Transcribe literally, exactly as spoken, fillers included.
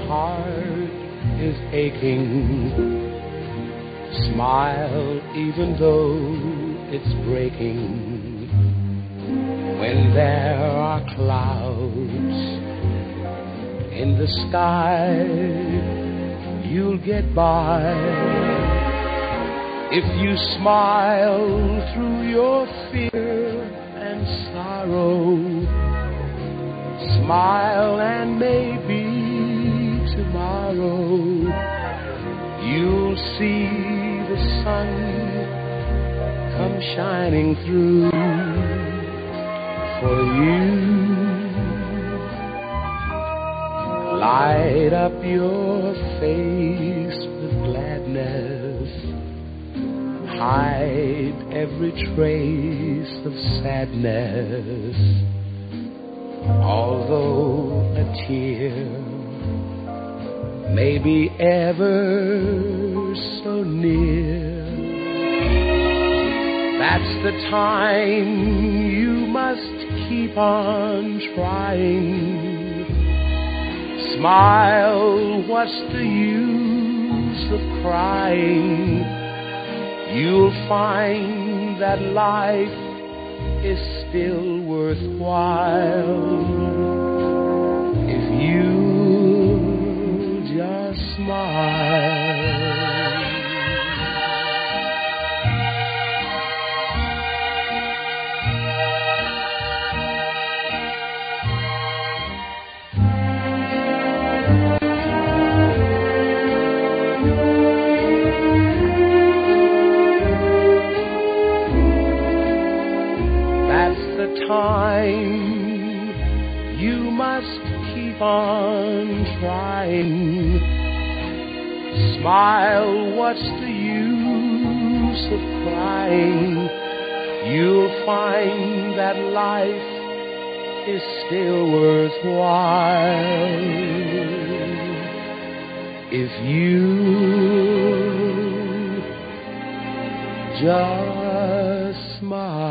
heart is aching, smile even though it's breaking. When there are clouds in the sky, you'll get by if you smile through your fear and sorrow. Smile and maybe tomorrow you'll see the sun come shining through for you. Light up your face with gladness, hide every trace of sadness. Although a tear may be ever so near, that's the time you must keep on trying. Smile, what's the use of crying? You'll find that life is still worthwhile if you just smile. Time you must keep on trying. Smile, what's the use of crying? You'll find that life is still worthwhile if you just smile.